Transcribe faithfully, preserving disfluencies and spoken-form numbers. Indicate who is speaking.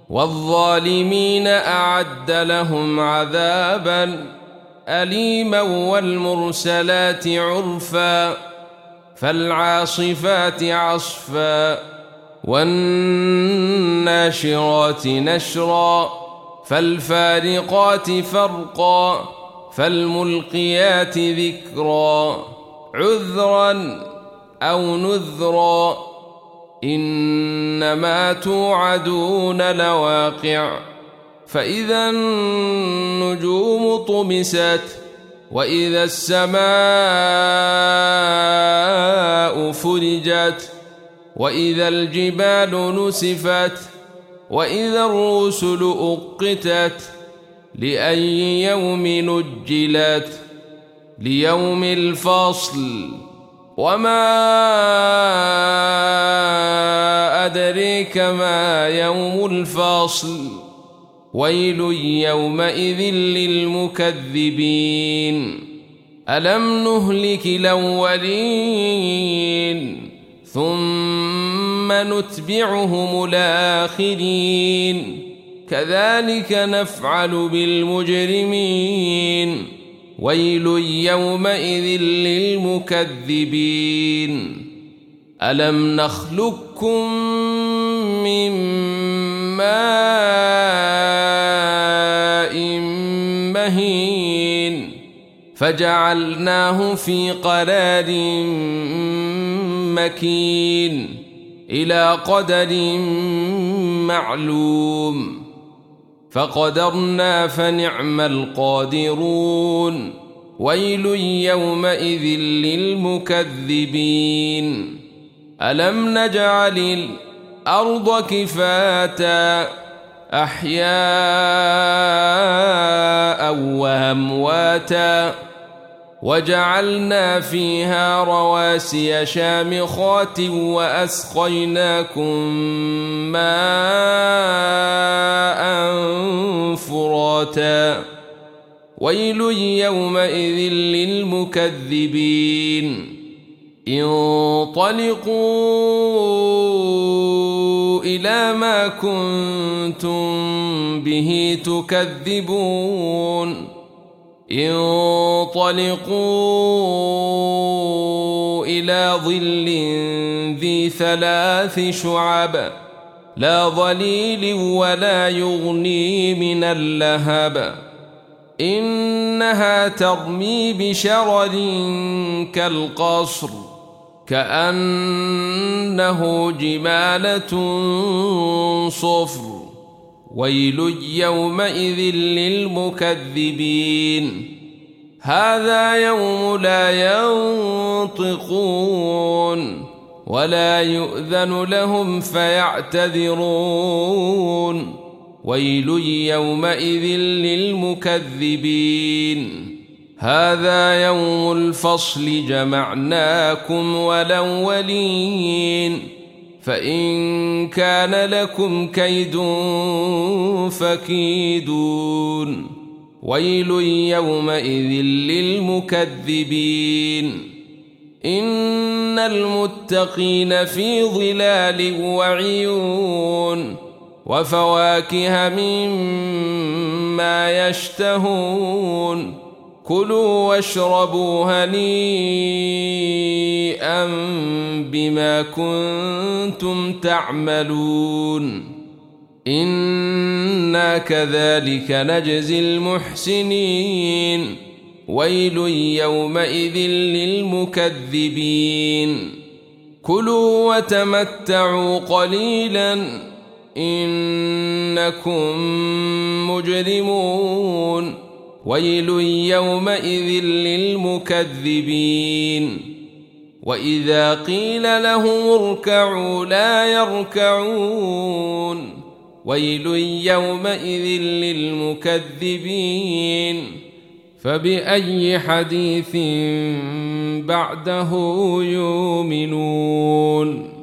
Speaker 1: والظالمين أعد لهم عذابا أليما والمرسلات عرفا فالعاصفات عصفا والناشرات نشرا فالفارقات فرقا فالملقيات ذكرا عذرا أو نذرا إنما توعدون لواقع فإذا النجوم طمست وإذا السماء فرجت وإذا الجبال نسفت وإذا الرسل أقتت لأي يوم نجلت ليوم الفصل وما أدريك ما يوم الفصل ويل يومئذ للمكذبين ألم نهلك الأولين ثم نتبعهم الآخرين كذلك نفعل بالمجرمين ويل يومئذ للمكذبين ألم نخلقكم من ماء مهين فجعلناه في قرار مكين إلى قدر معلوم فقدرنا فنعم القادرون ويل يومئذ للمكذبين ألم نجعل الأرض كفاتا أحياء وأمواتا وجعلنا فيها رواسي شامخات وأسقيناكم ماء فراتا ويل يومئذ للمكذبين انطلقوا إلى ما كنتم به تكذبون انطلقوا إلى ظل ذي ثلاث شعب لا ظليل ولا يغني من اللهب إنها ترمي بشرر كالقصر كأنه جمالة صفر ويل يومئذ للمكذبين هذا يوم لا ينطقون ولا يؤذن لهم فيعتذرون ويل يومئذ للمكذبين هذا يوم الفصل جمعناكم والأولين فإن كان لكم كيد فكيدون ويل يومئذ للمكذبين إن المتقين في ظلال وعيون وفواكه مما يشتهون كلوا واشربوا هنيئا بما كنتم تعملون إنا كذلك نجزي المحسنين ويل يومئذ للمكذبين كلوا وتمتعوا قليلا إنكم مجرمون ويل يومئذ للمكذبين وإذا قيل لهم اركعوا لا يركعون ويل يومئذ للمكذبين فبأي حديث بعده يؤمنون.